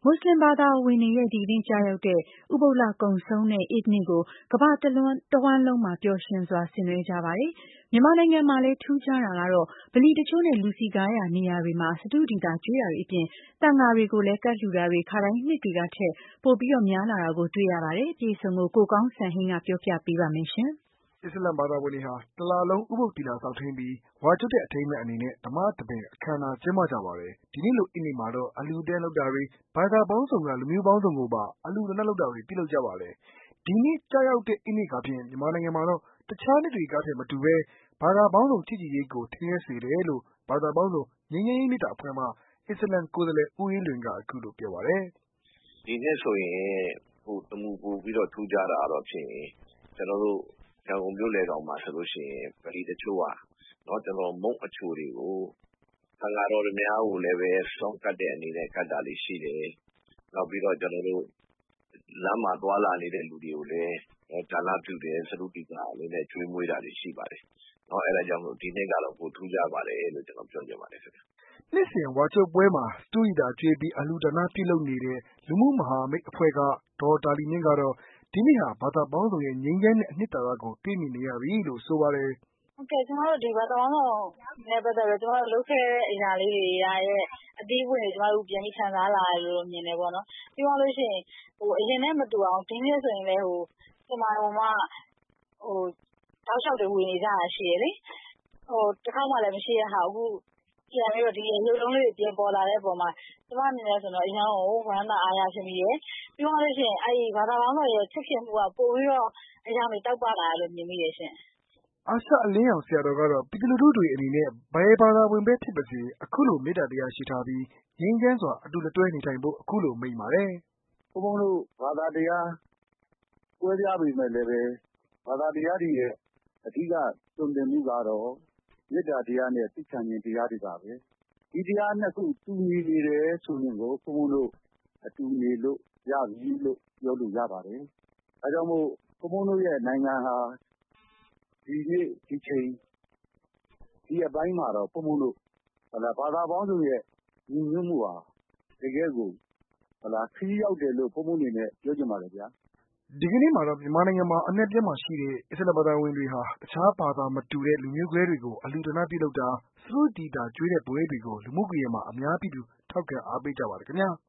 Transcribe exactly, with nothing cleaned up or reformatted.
မွတ်စလင်ဘာသာဝင်တွေရဲ့ဒီကနေ့ကျရောက်တဲ့ဥပုသ်လကုန်ဆုံးတဲ့ Eid နေ့ကိုကမ္ဘာတလွှားတဝှမ်းလုံးမှာပျော်ရွှင်စွာဆင်နွှဲကြပါတယ်။မြန်မာနိုင်ငံမှာလည်းထူးခြားတာကတော့ဗလီတချို့နဲ့လူစည်ကားရာနေရာတွေမှာစတုဒီသာကျွေးတာတွေအပြင်သံဃာတွေကိုလည်းကပ်လှူတာတွေခါတိုင်းနှစ်တွေကထက်ပိုပြီးများလာတာကိုတွေ့ရပါတယ်။အပြည့်အစုံကိုကိုကောင်းစံဟိန်းကပြောပြပေးပါမယ်ရှင်။အစ္စလာမ်ဘာသာဝင်တွေဟာတလလုံးဥပုသ်သီလစောင့်ထိန်းပြီးဝါကျွတ်တဲ့အထိမ်းအမှတ်အနေနဲ့ဓမ္မသဘင်အခမ်းအနားကျင်းပကြပါတယ်။ဒီနေ့လိုအစ်နေ့မှာတော့အလှူအတန်းလုပ်တာတွေဘာသာပေါင်းစုံကလူမျိုးပေါင်းစုံကိုပါအလှူဒါနလုပ်တာတွေပြုလုပ်ကြပါတယ်။ဒီနေ့ကျရောက်တဲ့အစ်နေ့ကဖြင့်မြန်မာနိုင်ငံမှာတော့တခြားနှစ်တွေကထက်မတူဘဲဘာသာပေါင်းစုံချစ်ကြည်ရေးကိုထင်ဟပ်စေတယ်လို့ဘာသာပေါင်းစုံငြိမ်းချမ်းရေးမေတ္တာအဖွဲ့မှအစ္စလာမ်ကိုယ်စားလှယ်ဦးအေးလွင်ကအခုလိုပြောပါတယ်။ဒီနှစ်ဆိုရင်ပိုတမူပိုပြီးတော့ထူးခြားတာတော့ဖြင့်ကျွန်တော်တို့ရန်ကုန်မြို့လယ်ကောင်မှာဆိုလို့ရှိရင်ဗလီတချို့ဟာเนาะကျွန်တော်မုံအချိုတွေကိုသံဃာတော်တွေများကိုလည်းပဲစောင့်ကတ်တဲ့အနေနဲ့ကတ်တာလေးရှိတယ်။နောက်ပြီးတော့ကျွန်တော်တို့လမ်းမှာသွားလာနေတဲ့လူတွေကိုလည်းဒါနပြုတယ်စရုပ်တိကလေးနဲ့ကျွေးမွေးတာတွေရှိပါတယ်။เนาะအဲ့ဒါကြောင့်မို့ဒီနေ့ကတော့ပိုထူးခြားပါတယ်လို့ကျွန်တော်ပြောချင်ပါတယ်ခင်ဗျ။နှစ်စဉ်ဝါကျွတ်ပွဲမှာစတူဒီတာကျွေးပြီးအလှူဒါနပြုလုပ်နေတဲ့လူမှုမဟာမိတ်အဖွဲ့ကဒေါ်တာလီမြင့်ကတော့ဒီနေ့ဟာဘာသာပေါင်းစုံရဲ့ငြိမ်းချမ်းတဲ့အနှစ်သာရကိုတွေ့မြင်နေရပြီလို့ဆိုပါတယ်။ဟုတ်ကဲ့ကျွန်တော်တို့ဒီဘာသာပေါင်းစုံနဲ့ပတ်သက်ပြီးကျွန်တော်တို့လုပ်ခဲ့တဲ့အရာလေးတွေရရဲ့အသေးအပွင့်တွေကျွန်တော်တို့ပြန်ပြီးခံစားလာရလို့မြင်တယ်ပေါ့နော်။ပြောလို့ရှိရင်ဟိုအရင်နဲ့မတူအောင်ဒီနေ့ဆိုရင်လည်းဟိုဒီမှာဟိုမှဟိုတောက်လျှောက်တွေဝင်နေကြတာရှိရလေ။ဟိုတစ်ခါမှလည်းမရှိရဟာအခုပြန်ပြီးတော့ဒီရုပ်လုံးလေးတွေပြန်ပေါ်လာတဲ့အပေါ်မှာကျွန်မအနေနဲ့ဆိုတော့အရင်ကဝမ်းသာအားရဖြစ်ပြီးရယ်ပြောလို့ရှိရင်အဲဒီဘာသာပေါင်းစုံရဲ့ချစ်ခင်မှုကပိုပြီးတော့အရာတွေတောက်ပလာလို့မြင်မိရရှင်။အာရှအလင်းရောင်ဆရာတော်ကတော့ပြည်သူလူထုတွေအနေနဲ့ဘယ်ဘာသာဝင်ပဲဖြစ်ပါစေအခုလိုမေတ္တာတရားရှိထားပြီးငြိမ်းချမ်းစွာအတူလက်တွဲနေထိုင်ဖို့အခုလိုမိန့်ပါတယ်။ဘုန်းဘုန်းတို့ဘာသာတရားကွဲပြားပေမဲ့လည်းပဲဘာသာတရားတွေရဲ့အဓိကတုံ့ပြန်မှုကတော့မေတ္တာတရားနဲ့သိခံခြင်းတရားတွေပါပဲ။ဒီတရားနှစ်ခုတူညီနေတယ်ဆိုရင်ကိုဘုန်းဘုန်းတို့အတူနေလို့ရပြီလို့ပြောလို့ရပါတယ်။အဲကြောင့်မို့ဘုန်းဘုန်းတို့ရဲ့နိုင်ငံဟာဒီနေ့ဒီချိန်ဒီအပိုင်းမှာတော့ဘုန်းဘုန်းတို့ဟလာဘာသာပေါင်းစုံရဲ့ညီညွတ်မှုဟာတကယ်ကိုဟလာခရီးရောက်တယ်လို့ဘုန်းဘုန်းအနေနဲ့ပြောချင်ပါတယ်ဗျာ။ဒီကနေ့မှာတော့မြန်မာနိုင်ငံမှာအနှံ့ပြားမှာရှိတဲ့အစ္စလာမ်ဘာသာဝင်တွေဟာတခြားဘာသာမတူတဲ့လူမျိုးကွဲတွေကိုအလှူဒါနပြုလုပ်တာစတုဒီတာကျွေးတဲ့ပွဲတွေကိုလူမှုကွန်ရက်မှာအများပြည်သူထောက်ခံအားပေးကြပါတယ်ခင်ဗျာ။